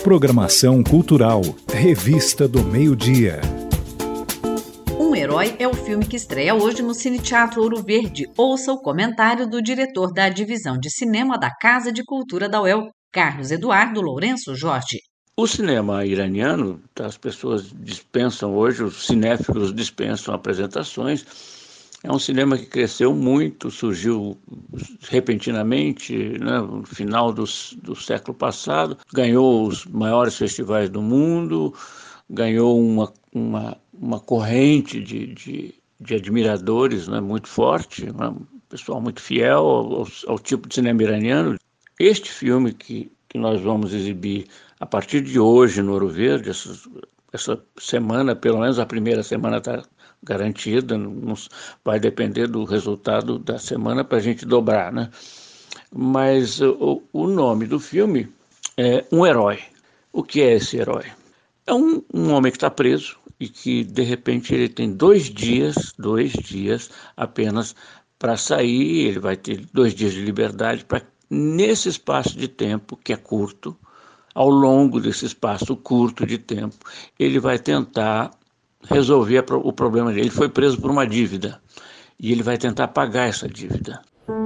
Programação cultural, Revista do Meio-Dia. Um Herói é o filme que estreia hoje no Cine Teatro Ouro Verde. Ouça o comentário do diretor da Divisão de Cinema da Casa de Cultura da UEL, Carlos Eduardo Lourenço Jorge. O cinema iraniano, as pessoas dispensam hoje, os cinéfilos dispensam apresentações. É um cinema que cresceu muito, surgiu repentinamente, né, no final do século passado, ganhou os maiores festivais do mundo, ganhou uma corrente de admiradores, né, muito forte, um pessoal muito fiel ao tipo de cinema iraniano. Este filme que nós vamos exibir a partir de hoje no Ouro Verde, essa semana, pelo menos a primeira semana está garantida, vai depender do resultado da semana para a gente dobrar, né? Mas o nome do filme é Um Herói. O que é esse herói? É um homem que está preso e que, de repente, ele tem 2 dias apenas para sair. Ele vai ter 2 dias de liberdade para, nesse espaço de tempo, que é curto, ao longo desse espaço curto de tempo, ele vai tentar resolver o problema dele. Ele foi preso por uma dívida e ele vai tentar pagar essa dívida.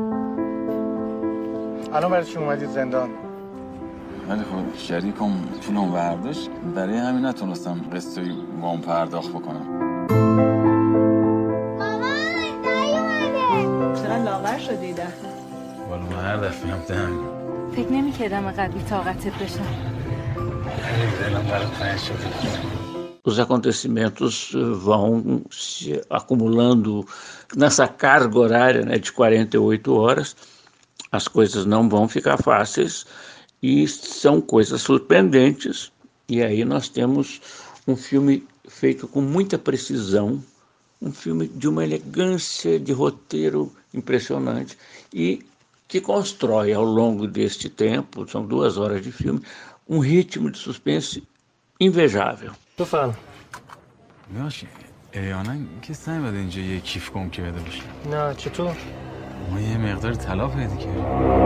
الان برای چی اومدید زندان؟ ولی خب شریکم پولم برداشت برای همین نتونستم قسطی وام پرداخت بکنم. مامان دایی اومده. چرا لاغر شدی ده؟ والا من هر دفعه هم دهنم. فکر نمی‌کردم اینقدر بی‌طاقتت بشم. دلم برات تنگ شده. Os acontecimentos vão se acumulando nessa carga horária, né, de 48 horas. As coisas não vão ficar fáceis e são coisas surpreendentes. E aí nós temos um filme feito com muita precisão, um filme de uma elegância de roteiro impressionante e que constrói ao longo deste tempo, são 2 horas de filme, um ritmo de suspense invejável. بفرم. باشه. احیانا که سعی بده اینجا یه کیف گم کرده باشه. نه چطور؟ ما یه مقدار طلا پیدا کردیم.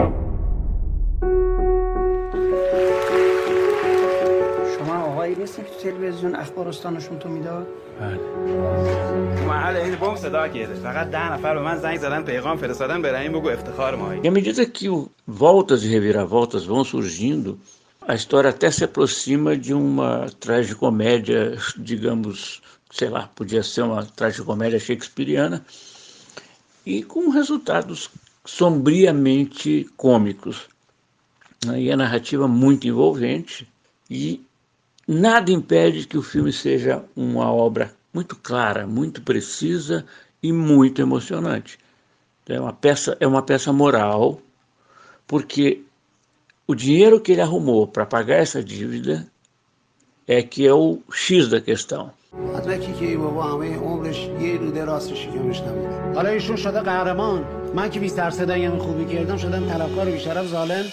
شما آقایی نیستی که تو تلویزیون اخبار استانشون تو میداد؟ بله. تو محل این بم صدا کرده. فقط 10 نفر به من زنگ زدن پیغام فرستادن به رحیم بگو افتخار مایی. E à medida que voltas e reviravoltas vão surgindo, a história até se aproxima de uma tragicomédia, digamos, sei lá, podia ser uma tragicomédia shakespeariana, e com resultados sombriamente cômicos. E a narrativa muito envolvente, e nada impede que o filme seja uma obra muito clara, muito precisa e muito emocionante. É uma peça moral, porque o dinheiro que ele arrumou para pagar essa dívida é que é o X da questão. مدرکی که ای بابا همه عمرش یه روده راست شکمش نبوده. حالا ایشون شده قهرمان. من که 20 درصد هم خوبی کردم شدم طلبکار بیشرف ظالم.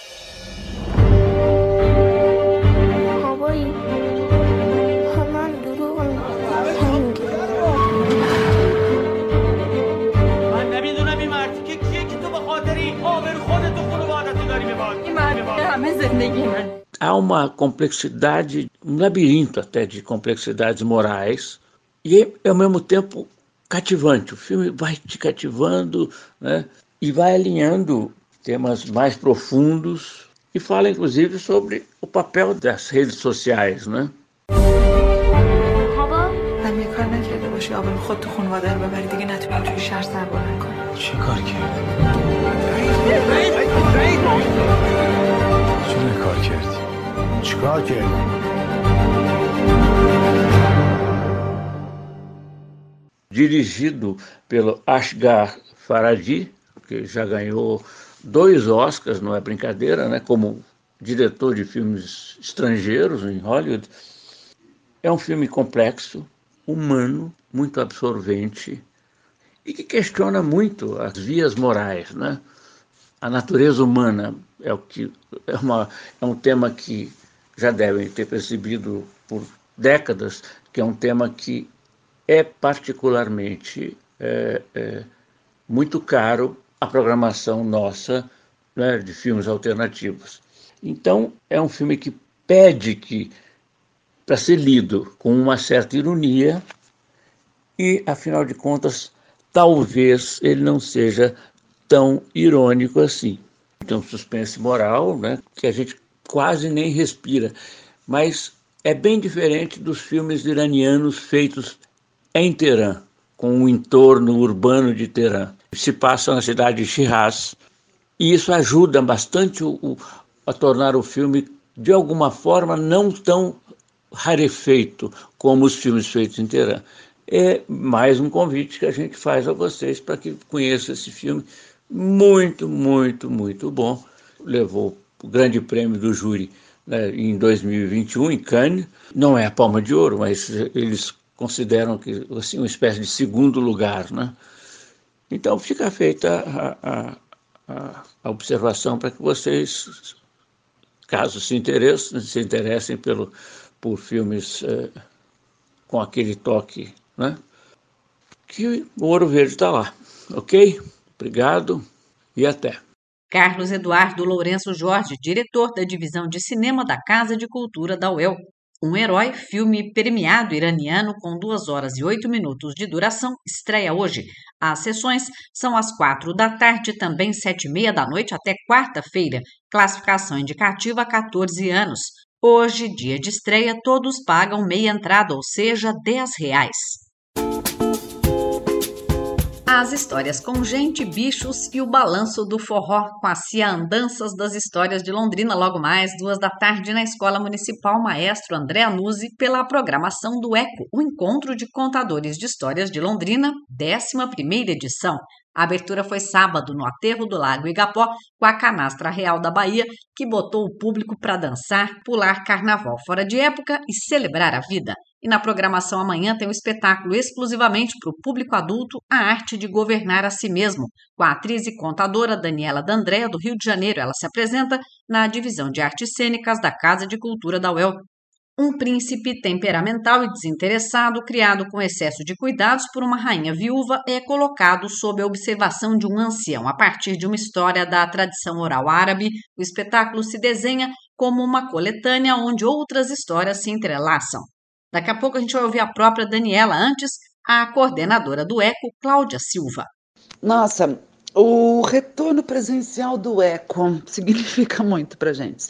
بابایی من دروغ من نمیدونم این مرد که کیه که تو به خاطری آبرو خودت و خانواده‌تو داری میبری. این مرد همه زندگی من. Há uma complexidade, um labirinto até de complexidades morais, e ao mesmo tempo cativante. O filme vai te cativando, né, e vai alinhando temas mais profundos e fala inclusive sobre o papel das redes sociais, né? من یه کار نکرده باشی آبرو خود تو خانواده رو ببری دیگه نتونی توی شهر سر بلند کنی. چه کار کردی؟ چه کار کردی؟ چیکار کردی؟ Dirigido pelo Asghar Farhadi, que já ganhou 2 Oscars, não é brincadeira, né, como diretor de filmes estrangeiros em Hollywood. É um filme complexo, humano, muito absorvente e que questiona muito as vias morais, né? A natureza humana é um tema que já devem ter percebido por décadas, que é um tema que é particularmente muito caro à programação nossa, né, de filmes alternativos. Então, é um filme que pede que para ser lido com uma certa ironia e, afinal de contas, talvez ele não seja tão irônico assim. Tem um suspense moral, né, que a gente quase nem respira, mas é bem diferente dos filmes iranianos feitos em Teherã, com o entorno urbano de Teherã. Se passa na cidade de Shiraz, e isso ajuda bastante a tornar o filme, de alguma forma, não tão rarefeito como os filmes feitos em Teherã. É mais um convite que a gente faz a vocês para que conheçam esse filme muito, muito, muito bom. Levou o grande prêmio do júri, né, em 2021, em Cannes. Não é a Palma de Ouro, mas eles consideram que assim, uma espécie de segundo lugar, né? Então fica feita a observação para que vocês, caso se interessem por filmes com aquele toque, né? Que o Ouro Verde está lá, ok? Obrigado e até. Carlos Eduardo Lourenço Jorge, diretor da Divisão de Cinema da Casa de Cultura da UEL. Um Herói, filme premiado iraniano com 2 horas e 8 minutos de duração, estreia hoje. As sessões são às 4 da tarde, também 7h30 da noite até quarta-feira. Classificação indicativa 14 anos. Hoje, dia de estreia, todos pagam meia entrada, ou seja, R$10. As histórias com gente, bichos e o balanço do forró com a Cia Andanças das Histórias de Londrina, logo mais 2 da tarde na Escola Municipal Maestro André Anuzzi, pela programação do ECO, o Encontro de Contadores de Histórias de Londrina, 11ª edição. A abertura foi sábado no Aterro do Lago Igapó, com a Canastra Real da Bahia, que botou o público para dançar, pular carnaval fora de época e celebrar a vida. E na programação amanhã tem um espetáculo exclusivamente para o público adulto, A Arte de Governar a Si Mesmo, com a atriz e contadora Daniela D'Andrea, do Rio de Janeiro. Ela se apresenta na Divisão de Artes Cênicas da Casa de Cultura da UEL. Um príncipe temperamental e desinteressado, criado com excesso de cuidados por uma rainha viúva, é colocado sob a observação de um ancião. A partir de uma história da tradição oral árabe, o espetáculo se desenha como uma coletânea onde outras histórias se entrelaçam. Daqui a pouco a gente vai ouvir a própria Daniela, antes a coordenadora do ECO, Cláudia Silva. Nossa, o retorno presencial do ECO significa muito para a gente,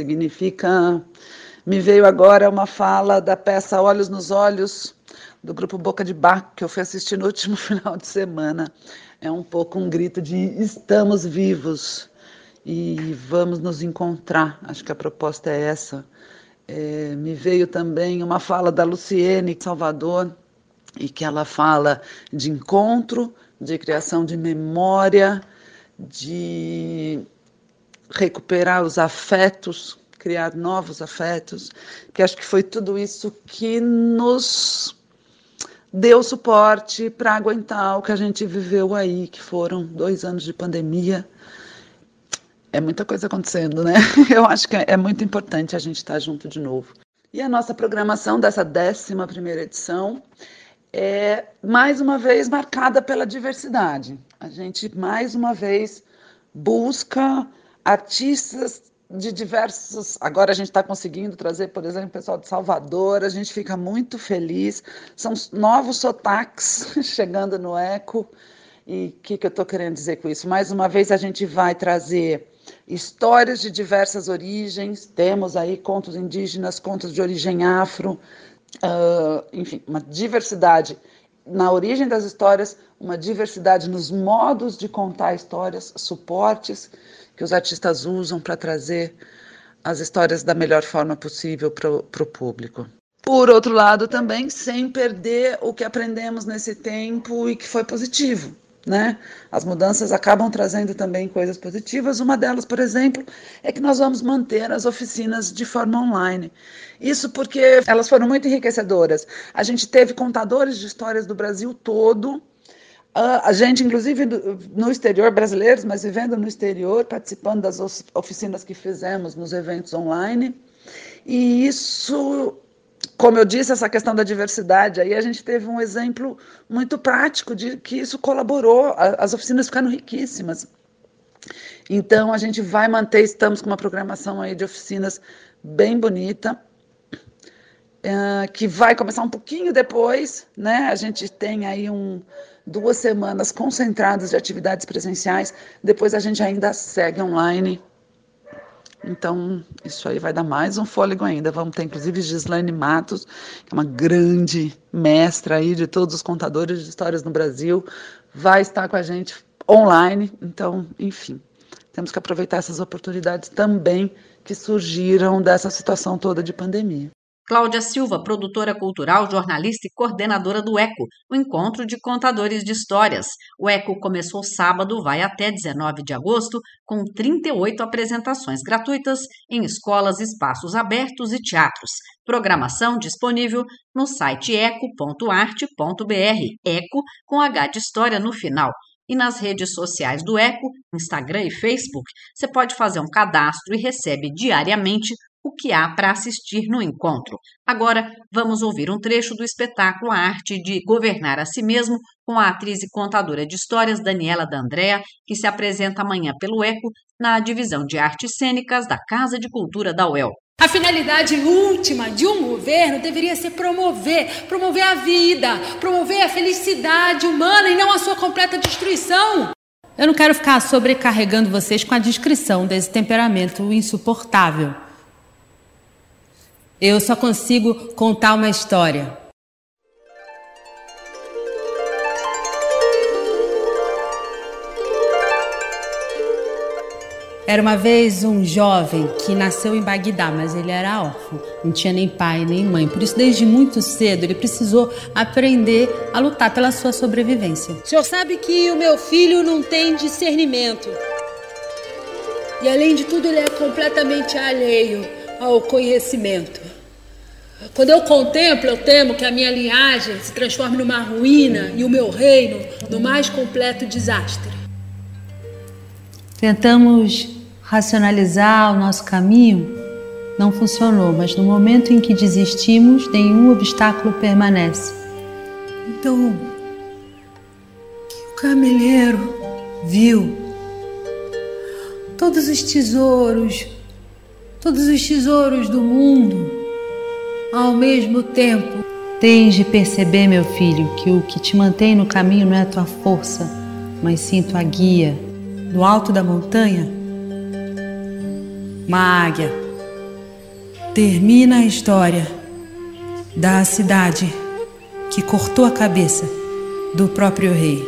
Me veio agora uma fala da peça Olhos nos Olhos, do grupo Boca de Baco, que eu fui assistir no último final de semana. É um pouco um grito de estamos vivos e vamos nos encontrar. Acho que a proposta é essa. Me veio também uma fala da Luciene Salvador, e que ela fala de encontro, de criação de memória, de recuperar os afetos, criar novos afetos, que acho que foi tudo isso que nos deu suporte para aguentar o que a gente viveu aí, que foram 2 anos de pandemia. É muita coisa acontecendo, né? Eu acho que é muito importante a gente estar junto de novo. E a nossa programação dessa 11ª edição é, mais uma vez, marcada pela diversidade. A gente, mais uma vez, busca artistas de diversos... Agora a gente está conseguindo trazer, por exemplo, o pessoal de Salvador, a gente fica muito feliz. São novos sotaques chegando no ECO. E o que eu estou querendo dizer com isso? Mais uma vez a gente vai trazer histórias de diversas origens, temos aí contos indígenas, contos de origem afro, enfim, uma diversidade na origem das histórias, uma diversidade nos modos de contar histórias, suportes que os artistas usam para trazer as histórias da melhor forma possível para o público. Por outro lado, também, sem perder o que aprendemos nesse tempo e que foi positivo, né? As mudanças acabam trazendo também coisas positivas. Uma delas, por exemplo, é que nós vamos manter as oficinas de forma online. Isso porque elas foram muito enriquecedoras. A gente teve contadores de histórias do Brasil todo, a gente, inclusive, no exterior, brasileiros, mas vivendo no exterior, participando das oficinas que fizemos nos eventos online. E isso, como eu disse, essa questão da diversidade, aí a gente teve um exemplo muito prático de que isso colaborou, as oficinas ficaram riquíssimas. Então, a gente vai manter, estamos com uma programação aí de oficinas bem bonita, que vai começar um pouquinho depois, né? A gente tem aí 2 semanas concentradas de atividades presenciais, depois a gente ainda segue online. Então, isso aí vai dar mais um fôlego ainda. Vamos ter, inclusive, Gislaine Matos, que é uma grande mestra aí de todos os contadores de histórias no Brasil, vai estar com a gente online. Então, enfim, temos que aproveitar essas oportunidades também que surgiram dessa situação toda de pandemia. Cláudia Silva, produtora cultural, jornalista e coordenadora do ECO, o Encontro de Contadores de Histórias. O ECO começou sábado, vai até 19 de agosto, com 38 apresentações gratuitas em escolas, espaços abertos e teatros. Programação disponível no site eco.arte.br, ECO com H de história no final. E nas redes sociais do ECO, Instagram e Facebook, você pode fazer um cadastro e recebe diariamente o que há para assistir no encontro. Agora, vamos ouvir um trecho do espetáculo A Arte de Governar a Si Mesmo, com a atriz e contadora de histórias Daniela D'Andrea, que se apresenta amanhã pelo ECO, na divisão de artes cênicas da Casa de Cultura da UEL. A finalidade última de um governo deveria ser promover a vida, promover a felicidade humana e não a sua completa destruição. Eu não quero ficar sobrecarregando vocês com a descrição desse temperamento insuportável. Eu só consigo contar uma história. Era uma vez um jovem que nasceu em Bagdá, mas ele era órfão, não tinha nem pai nem mãe. Por isso, desde muito cedo, ele precisou aprender a lutar pela sua sobrevivência. O senhor sabe que o meu filho não tem discernimento. E, além de tudo, ele é completamente alheio ao conhecimento. Quando eu contemplo, eu temo que a minha linhagem se transforme numa ruína e o meu reino no mais completo desastre. Tentamos racionalizar o nosso caminho, não funcionou, mas no momento em que desistimos, nenhum obstáculo permanece. Então, o cameleiro viu todos os tesouros do mundo ao mesmo tempo. Tens de perceber, meu filho, que o que te mantém no caminho não é a tua força, mas sim tua guia. No alto da montanha, uma águia termina a história da cidade que cortou a cabeça do próprio rei.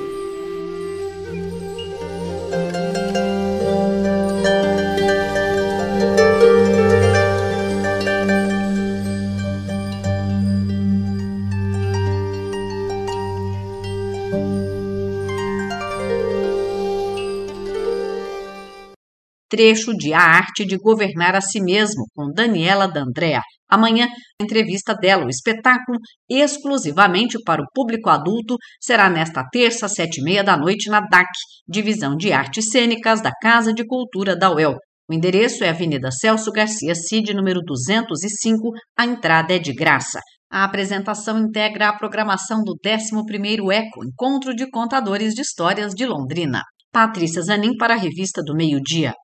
Trecho de A Arte de Governar a Si Mesmo, com Daniela D'Andrea. Amanhã, a entrevista dela, o espetáculo, exclusivamente para o público adulto, será nesta terça, 19h30, na DAC, Divisão de Artes Cênicas da Casa de Cultura da UEL. O endereço é Avenida Celso Garcia Cid, número 205, a entrada é de graça. A apresentação integra a programação do 11º ECO, Encontro de Contadores de Histórias de Londrina. Patrícia Zanin para a Revista do Meio-Dia.